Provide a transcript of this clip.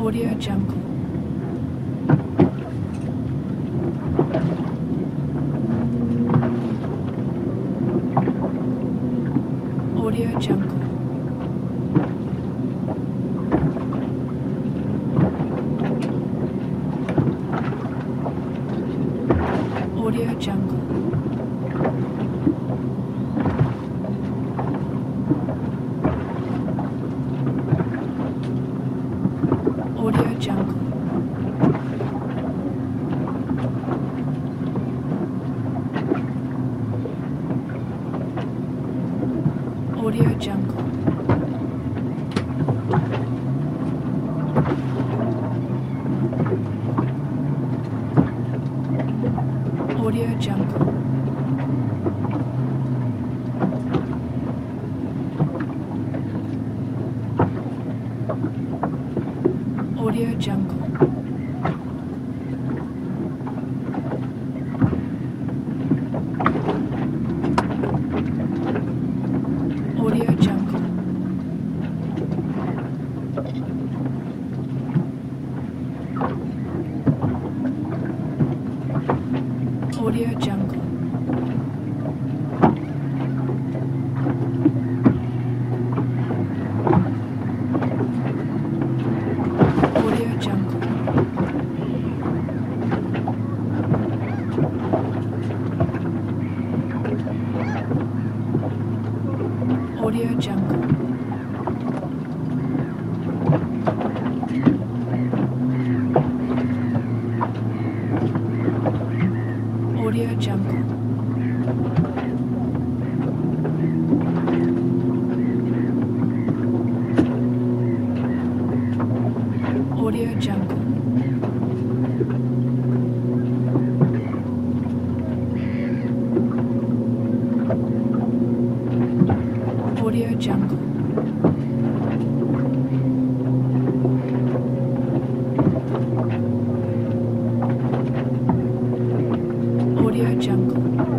Audio Jungle. Audio Jungle. Audio Jungle. Audio Jungle. Audio Jungle. Audio Jungle. Audio Jungle. Audio Jungle. Audio Jungle. Audio Jungle. Audio Jungle. Audio Jungle. Audio Jungle. Audio Jungle. Audio Jungle.